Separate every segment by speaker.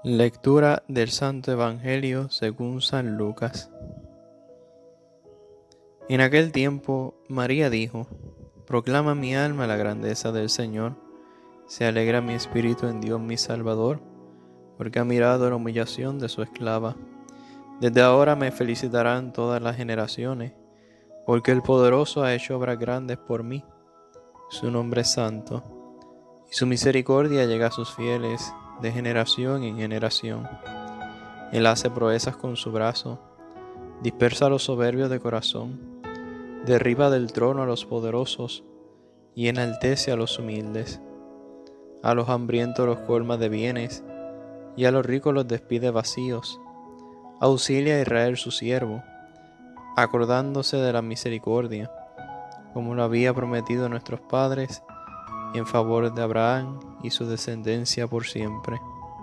Speaker 1: Lectura del Santo Evangelio según San Lucas. En aquel tiempo María dijo: Proclama mi alma la grandeza del Señor, se alegra mi espíritu en Dios mi Salvador, porque ha mirado la humillación de su esclava. Desde ahora me felicitarán todas las generaciones, porque el Poderoso ha hecho obras grandes por mí. Su nombre es santo, y su misericordia llega a sus fieles de generación en generación. Él hace proezas con su brazo, dispersa a los soberbios de corazón, derriba del trono a los poderosos y enaltece a los humildes. A los hambrientos los colma de bienes y a los ricos los despide vacíos. Auxilia a Israel su siervo, acordándose de la misericordia, como lo había prometido a nuestros padres, en favor de Abraham y su descendencia por siempre.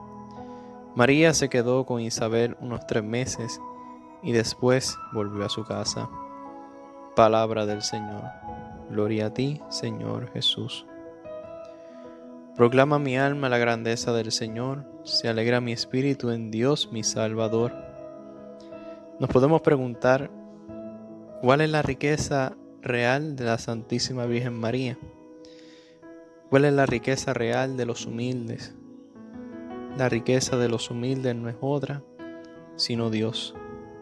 Speaker 1: María se quedó con Isabel unos 3 meses y después volvió a su casa. Palabra del Señor. Gloria a ti, Señor Jesús. Proclama mi alma la grandeza del Señor, se alegra mi espíritu en Dios mi Salvador. Nos podemos preguntar, ¿cuál es la riqueza real de la Santísima Virgen María? ¿Cuál es la riqueza real de los humildes? La riqueza de los humildes no es otra, sino Dios.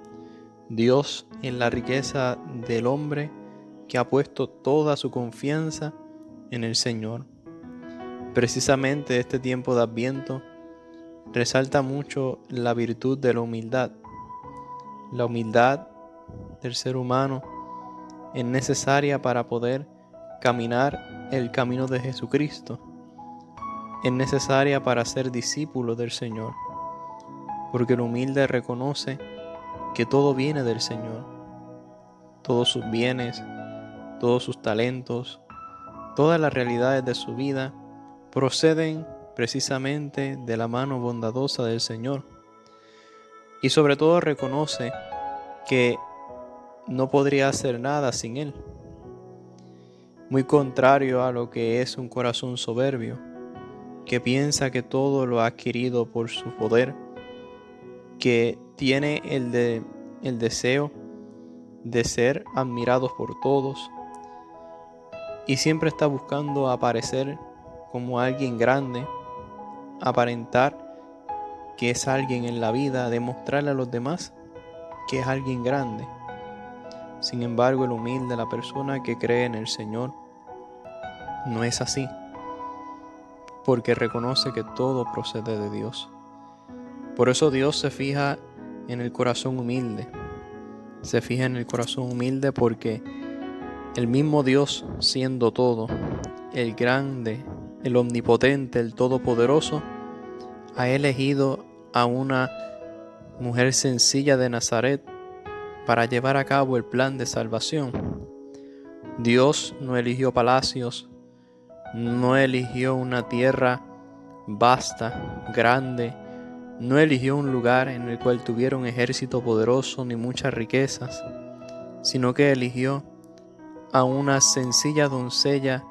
Speaker 1: Dios en la riqueza del hombre que ha puesto toda su confianza en el Señor. Precisamente este tiempo de Adviento resalta mucho la virtud de la humildad. La humildad del ser humano es necesaria para poder caminar el camino de Jesucristo. Es necesaria para ser discípulo del Señor, porque el humilde reconoce que todo viene del Señor. Todos sus bienes, todos sus talentos, todas las realidades de su vida proceden precisamente de la mano bondadosa del Señor. Y sobre todo reconoce que no podría hacer nada sin Él. Muy contrario a lo que es un corazón soberbio, que piensa que todo lo ha adquirido por su poder, que tiene el deseo de ser admirados por todos y siempre está buscando aparecer como alguien grande, aparentar que es alguien en la vida, demostrarle a los demás que es alguien grande. Sin embargo, el humilde, la persona que cree en el Señor, no es así, porque reconoce que todo procede de Dios. Por eso Dios se fija en el corazón humilde. Se fija en el corazón humilde porque el mismo Dios, siendo todo, el grande, el omnipotente, el todopoderoso, ha elegido a una mujer sencilla de Nazaret para llevar a cabo el plan de salvación. Dios no eligió palacios, no eligió una tierra vasta, grande, no eligió un lugar en el cual tuviera un ejército poderoso ni muchas riquezas, sino que eligió a una sencilla doncella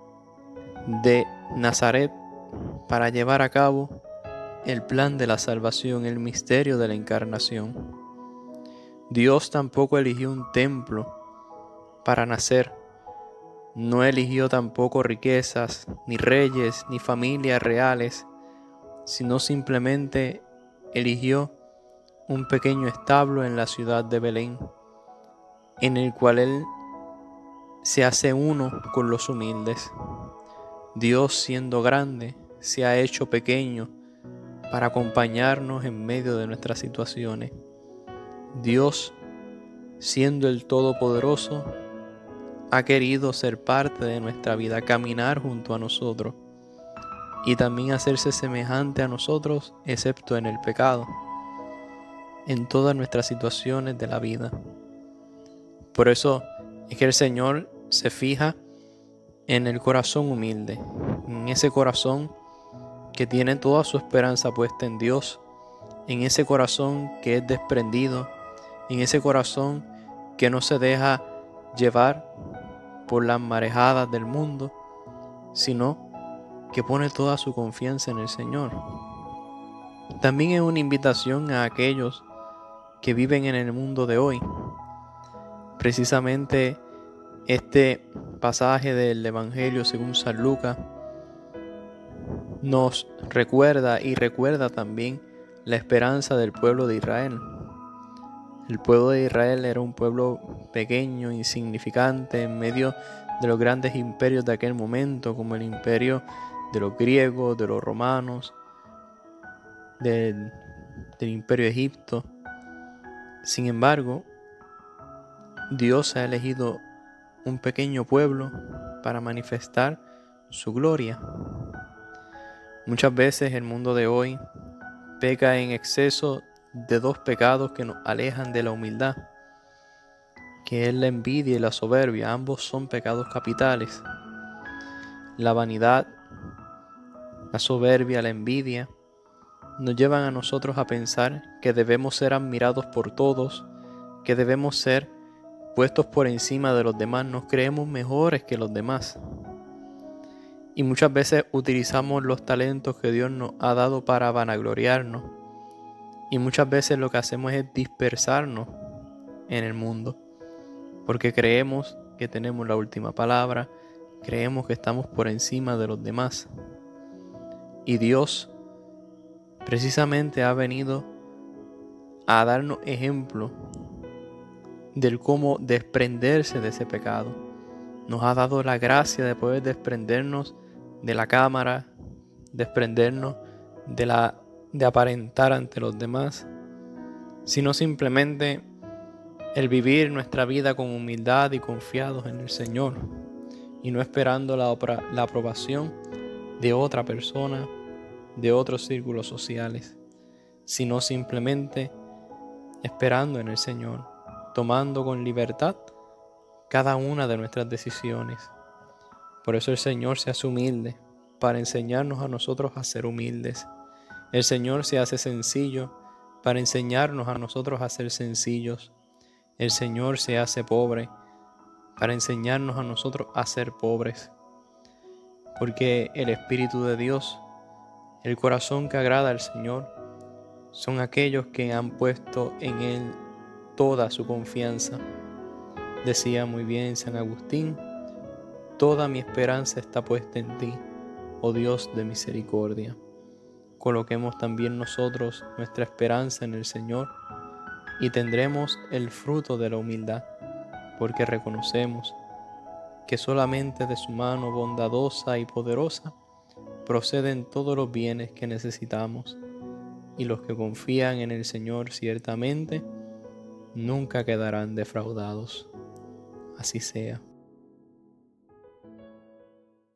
Speaker 1: de Nazaret para llevar a cabo el plan de la salvación, el misterio de la encarnación. Dios tampoco eligió un templo para nacer, no eligió tampoco riquezas, ni reyes, ni familias reales, sino simplemente eligió un pequeño establo en la ciudad de Belén, en el cual Él se hace uno con los humildes. Dios, siendo grande, se ha hecho pequeño para acompañarnos en medio de nuestras situaciones. Dios, siendo el Todopoderoso, ha querido ser parte de nuestra vida, caminar junto a nosotros y también hacerse semejante a nosotros, excepto en el pecado, en todas nuestras situaciones de la vida. Por eso es que el Señor se fija en el corazón humilde, en ese corazón que tiene toda su esperanza puesta en Dios, en ese corazón que es desprendido, en ese corazón que no se deja llevar por las marejadas del mundo, sino que pone toda su confianza en el Señor. También es una invitación a aquellos que viven en el mundo de hoy. Precisamente este pasaje del Evangelio según San Lucas nos recuerda y recuerda también la esperanza del pueblo de Israel. El pueblo de Israel era un pueblo pequeño, insignificante, en medio de los grandes imperios de aquel momento, como el imperio de los griegos, de los romanos, del imperio de Egipto. Sin embargo, Dios ha elegido un pequeño pueblo para manifestar su gloria. Muchas veces el mundo de hoy peca en exceso de dos pecados que nos alejan de la humildad, que es la envidia y la soberbia. Ambos son pecados capitales. La vanidad, la soberbia, la envidia nos llevan a nosotros a pensar que debemos ser admirados por todos, que debemos ser puestos por encima de los demás, nos creemos mejores que los demás. Y muchas veces utilizamos los talentos que Dios nos ha dado para vanagloriarnos. Y muchas veces lo que hacemos es dispersarnos en el mundo, porque creemos que tenemos la última palabra, creemos que estamos por encima de los demás. Y Dios precisamente ha venido a darnos ejemplo del cómo desprenderse de ese pecado. Nos ha dado la gracia de poder desprendernos de la cámara, desprendernos de aparentar ante los demás, sino simplemente el vivir nuestra vida con humildad y confiados en el Señor, y no esperando la aprobación de otra persona, de otros círculos sociales, sino simplemente esperando en el Señor, tomando con libertad cada una de nuestras decisiones. Por eso el Señor se hace humilde, para enseñarnos a nosotros a ser humildes. El Señor se hace sencillo, para enseñarnos a nosotros a ser sencillos. El Señor se hace pobre, para enseñarnos a nosotros a ser pobres. Porque el Espíritu de Dios, el corazón que agrada al Señor, son aquellos que han puesto en Él toda su confianza. Decía muy bien San Agustín: toda mi esperanza está puesta en ti, oh Dios de misericordia. Coloquemos también nosotros nuestra esperanza en el Señor y tendremos el fruto de la humildad, porque reconocemos que solamente de su mano bondadosa y poderosa proceden todos los bienes que necesitamos, y los que confían en el Señor ciertamente nunca quedarán defraudados. Así sea.